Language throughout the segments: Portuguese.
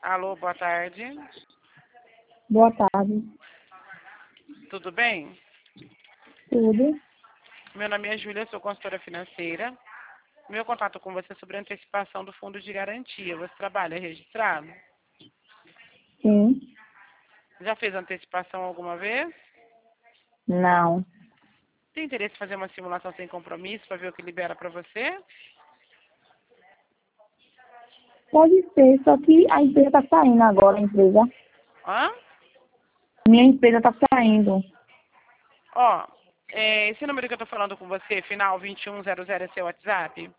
Alô, boa tarde. Boa tarde. Tudo bem? Tudo? Meu nome é Júlia, sou consultora financeira. Meu contato com você é sobre a antecipação do fundo de garantia. Você trabalha registrado? Sim. Já fez antecipação alguma vez? Não. Tem interesse em fazer uma simulação sem compromisso para ver o que libera para você? Pode ser, só que a empresa está saindo agora, a empresa. Hã? Minha empresa está saindo. Ó, esse número que eu tô falando com você, final 2100, é seu WhatsApp?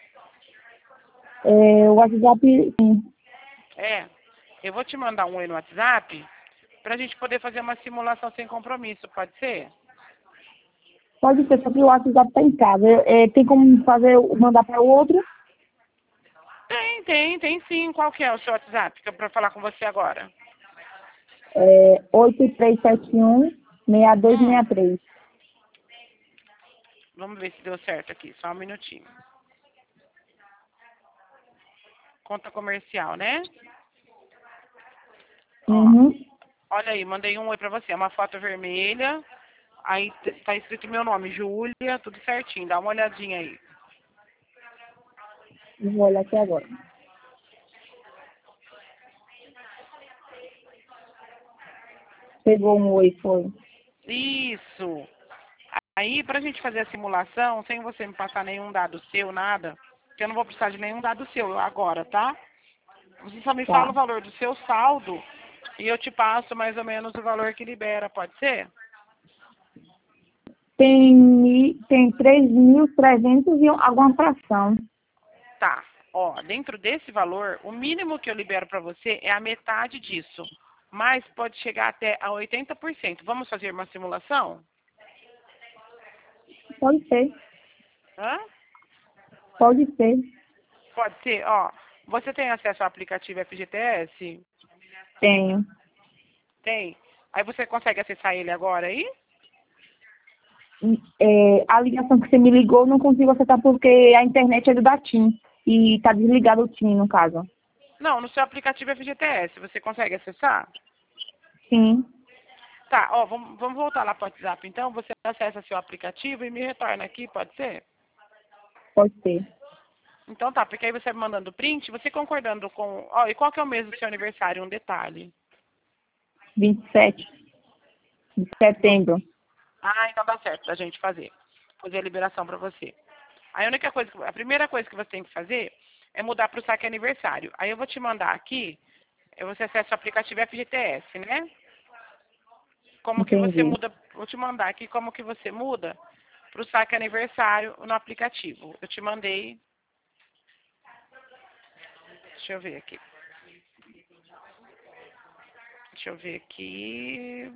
O WhatsApp, sim. É. Eu vou te mandar um aí no WhatsApp pra gente poder fazer uma simulação sem compromisso, pode ser? Pode ser, só que o WhatsApp está em casa. Tem como mandar para o outro? Tem sim. Qual que é o seu WhatsApp que é pra falar com você agora? 8371-6263. Vamos ver se deu certo aqui, só um minutinho. Conta comercial, né? Ó, Uhum. olha aí, mandei um oi pra você. É uma foto vermelha. Aí tá escrito meu nome, Júlia, tudo certinho. Dá uma olhadinha aí. Vou olhar aqui agora. Pegou um oi, foi. Isso. Aí, pra gente fazer a simulação, sem você me passar nenhum dado seu, nada, porque eu não vou precisar de nenhum dado seu agora, tá? Você só me fala Tá. o valor do seu saldo e eu te passo mais ou menos o valor que libera, pode ser? Tem 3.300 e alguma fração. Tá. Ó, dentro desse valor, o mínimo que eu libero para você é a metade disso. Mas pode chegar até a 80%. Vamos fazer uma simulação? Pode ser. Hã? Pode ser. Pode ser, ó. Você tem acesso ao aplicativo FGTS? Tenho. Tem. Aí você consegue acessar ele agora aí? A ligação que você me ligou, não consigo acessar porque a internet é da TIM. E está desligado o TIM, no caso. Não, no seu aplicativo FGTS. Você consegue acessar? Sim, Tá, ó, vamos voltar lá para o WhatsApp. Então, você acessa seu aplicativo e me retorna aqui, pode ser? pode ser. Então tá, porque aí você me mandando print, você concordando com... Ó, e qual que é o mês do seu aniversário? Um detalhe. 27 de setembro. Ah, então dá certo da gente fazer a liberação para você. Aí a primeira coisa que você tem que fazer é mudar para o saque aniversário. Aí eu vou te mandar aqui, você acessa o aplicativo FGTS, né? Como que você Entendi. muda, vou te mandar aqui como que você muda para o saque aniversário no aplicativo. Eu te mandei, deixa eu ver aqui. Deixa eu ver aqui.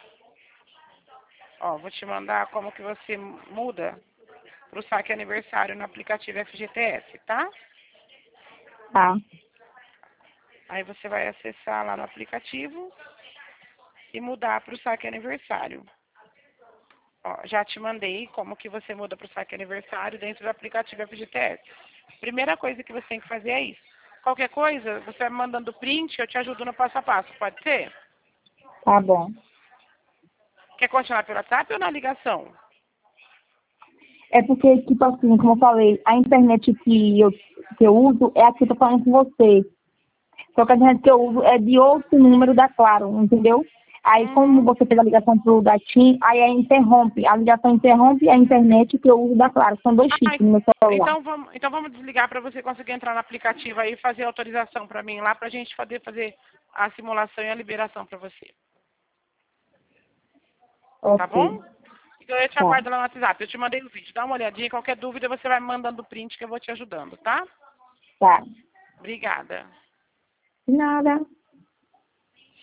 Ó, vou te mandar como que você muda para o saque aniversário no aplicativo FGTS, tá? Tá. Aí você vai acessar lá no aplicativo e mudar para o saque aniversário. Ó, já te mandei como que você muda para o saque aniversário dentro do aplicativo FGTS. Primeira coisa que você tem que fazer é isso. Qualquer coisa, você vai me mandando print, eu te ajudo no passo a passo, pode ser? Tá bom. Quer continuar pelo WhatsApp ou na ligação? É porque, tipo assim, como eu falei, a internet que eu uso é a que eu tô falando com você. Só que a internet que eu uso é de outro número da Claro, entendeu? Aí, como Uhum. você fez a ligação pro da TIM, aí interrompe. A ligação interrompe a internet que eu uso da Claro. São dois Ah, chips no meu celular. então vamos desligar para você conseguir entrar no aplicativo aí e fazer a autorização para mim lá para a gente fazer a simulação e a liberação para você. Tá Ok. bom? Então eu te Tá. aguardo lá no WhatsApp. Eu te mandei o vídeo. Dá uma olhadinha. Qualquer dúvida você vai me mandando o print que eu vou te ajudando, tá? Tá. Obrigada. De nada.